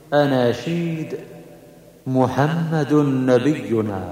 أناشيد محمد نبينا.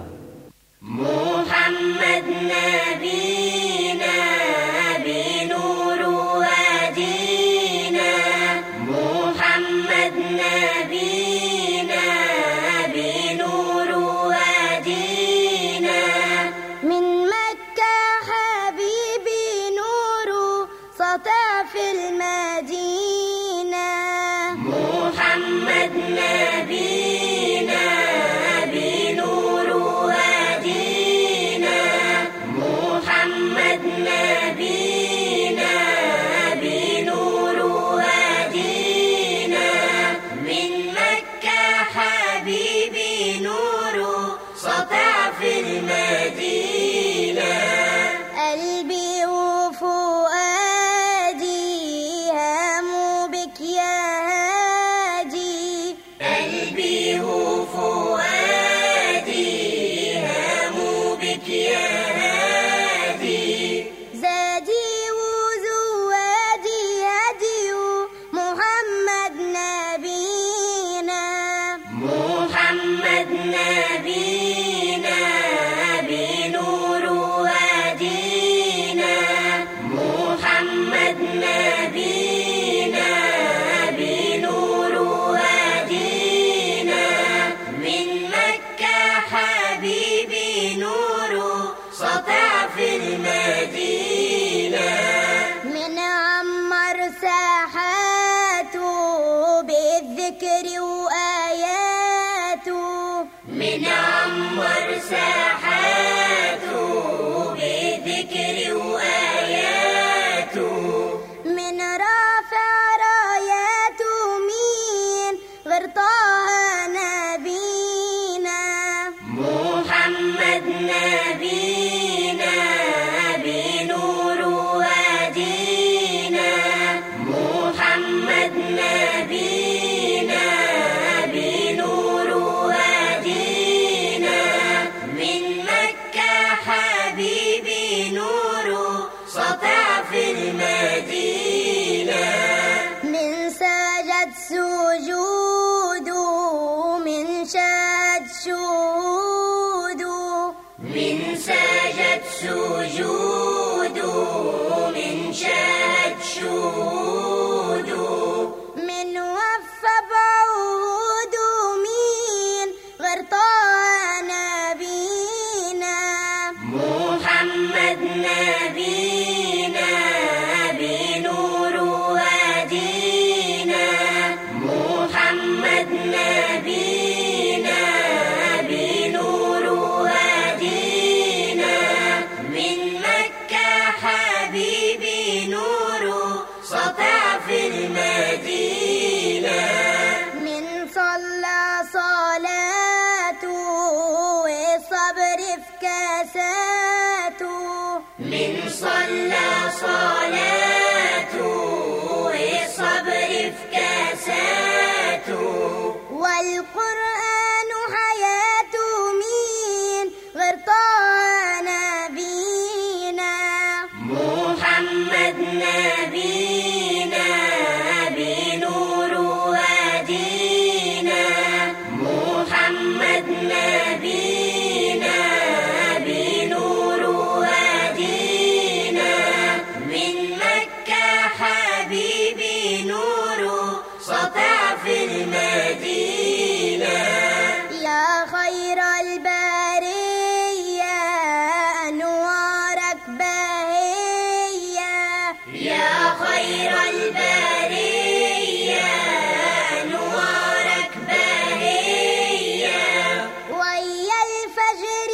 محمد نبينا بنور هدينا، محمد نبينا بنور هدينا، من مكة حبيبي نور سطع في المدينة. محمد نبينا بنور هدينا، محمد نبينا بنور هدينا، من مكة حبيبي نور سطع في المدينة. قلبي وفؤادي هاموا بك يا هادي، قلبي وفؤادي هاموا بك يا هادي، زادي وزوادي هدي محمد نبينا. محمد نبينا بنور هدينا، محمد نبينا بنور هدينا، من مكة حبيبي نور سطع في المدينة. من عمر ساحاته بالذكر وآياته، من عمر ساحاته بذكر وآياته، من رافع راياته مين غير طه نبينا. محمد نبينا بنور هدينا، محمد نبينا بنور هدينا، من مكة حبيبي نور سطع في المدينة. من سجد سجوده من شهد شهوده، من سجد سجوده من شهد شهوده، من وفى بعوده مين غير طه نبينا. محمد نبينا بنور هدينا، محمد نبينا بنور هدينا، من مكة حبيبي نور سطع في المدينة. من صلى صلاته والصبر في كاساته، من صلى صلاته والصبر في كاساته، والقرآن حياته مين غير طه نبينا. محمد نبينا بنور هدينا، محمد نبينا بنور هدينا، من مكة حبيبي نور سطع في المدينة. يا خير البرية أنوارك باهية، يا خير البرية أنوارك باهية، ويا الفجر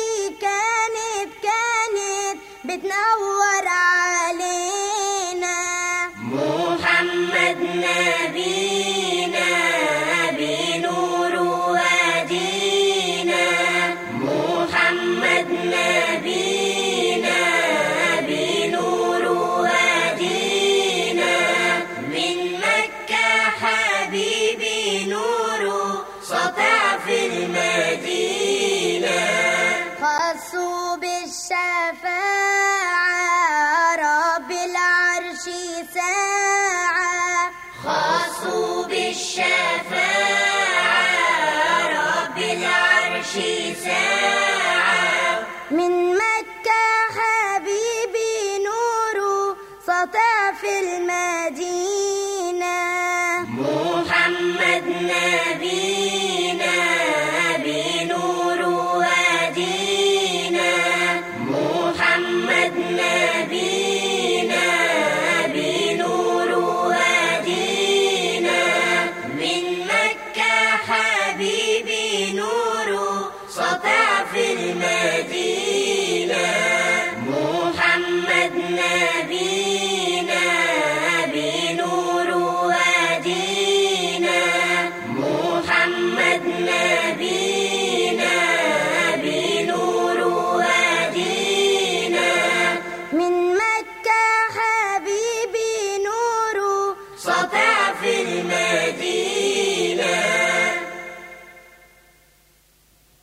كانت بتنور علينا. محمد نبينا بنور هدينا، محمد نبينا بنور هدينا، من مكة حبيبي نور سطع في المدينة. خصوا بالشفاعة رب العرش ساعة، خاصوا بالشفاعة ساعة. من مكة حبيبي نوره سطع في المدينة، محمد نبي